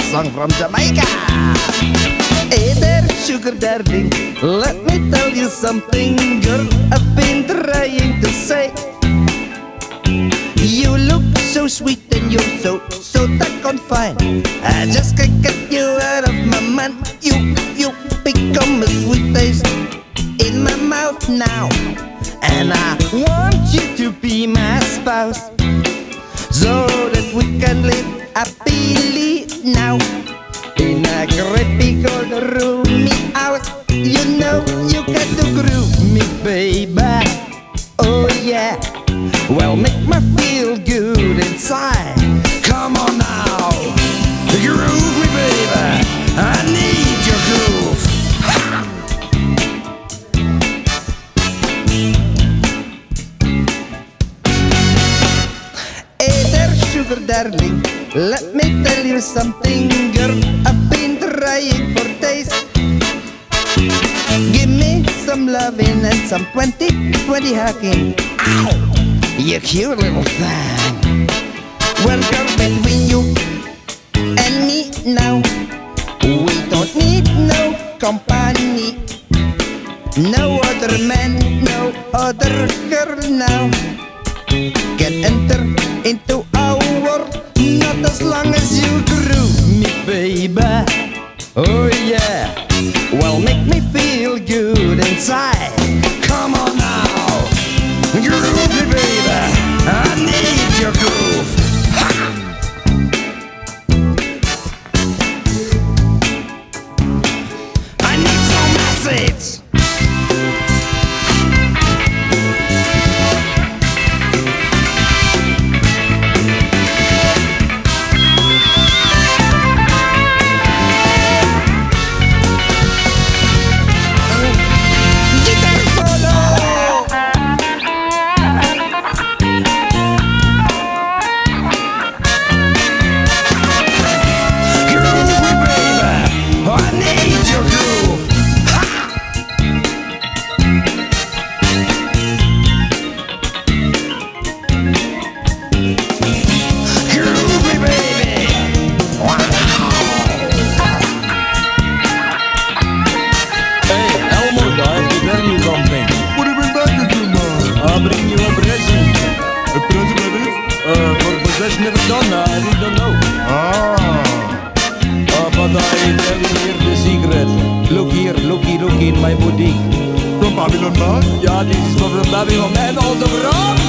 song from Jamaica. Hey there, sugar darling, let me tell you something, girl, I've been trying to say. You look so sweet and you're so doggone fine. I just can't get you out of my mind. You become a sweet taste in my mouth now. And I want you to be my spouse, so that we can live happily now in a great big old roomy house. You know you got to groove me, baby. Oh yeah, well, make me feel good inside. Come on now, groove me, baby. I need your groove. Hey there, sugar darling, let me tell you something, girl, I've been trying for days. Give me some loving and some 20-20 hugging. Ow! You cute little thing. Well, girl, between you and me now, we don't need no company. No other man, no other girl now can enter into our world, not as long as you groove me, baby. Oh yeah, well, make me feel good inside. Come on now, groove me, baby. I need your groove. Ha! I need some message. Never done, I really don't know. But I tell you here the secret. Look here, look in my boutique. From Babylon Man? Ja, dit is van Babylon Man on the road.